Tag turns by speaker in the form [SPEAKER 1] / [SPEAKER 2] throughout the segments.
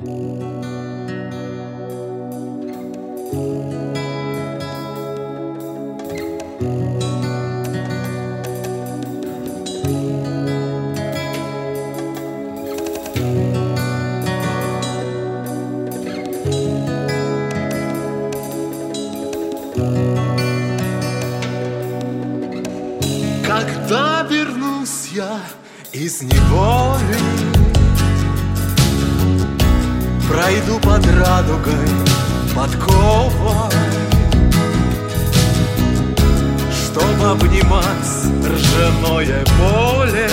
[SPEAKER 1] Когда вернусь я из неволи, пройду под радугой подковой, чтоб обнимать ржаное поле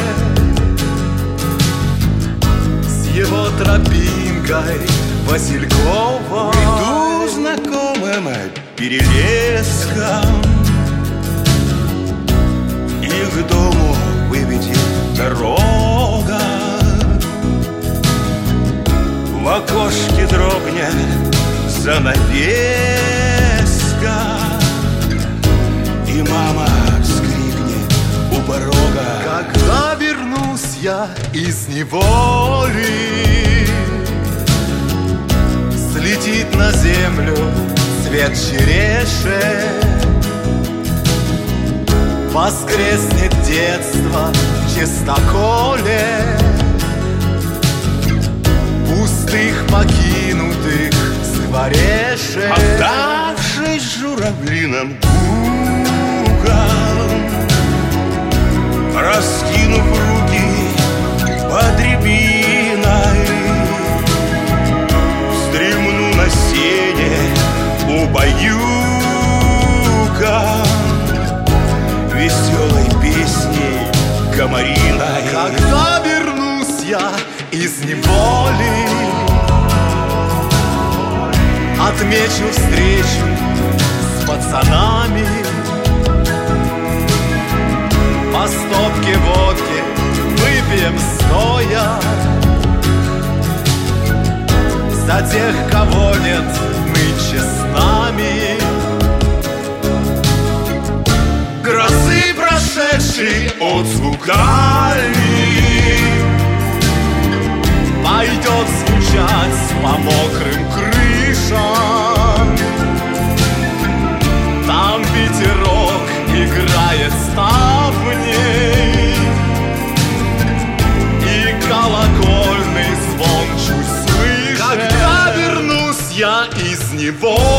[SPEAKER 1] с его тропинкой васильковой.
[SPEAKER 2] Иду знакомым перелеском, и к дому выведет дорога. В окошке дрогнет занавеска, и мама вскрикнет у порога.
[SPEAKER 1] Когда вернусь я из неволи, слетит на землю цвет череши, воскреснет детство в чистоколе, пустых покинутых скворечек.
[SPEAKER 2] Отдавшись журавлиным гукам, раскинув руки под рябиной, вздремну на сене у баюка веселой песней комариной.
[SPEAKER 1] Когда вернусь я из неволи, отмечу встречу с пацанами, по стопке водки выпьем стоя за тех, кого нет нынче с нами.
[SPEAKER 2] Грозы прошедшей отзвук дальний
[SPEAKER 1] пойдет звучать по мокрым крышам. Там ветерок играет ставней, и колокольный звон чуть слышен. Когда вернусь я из него,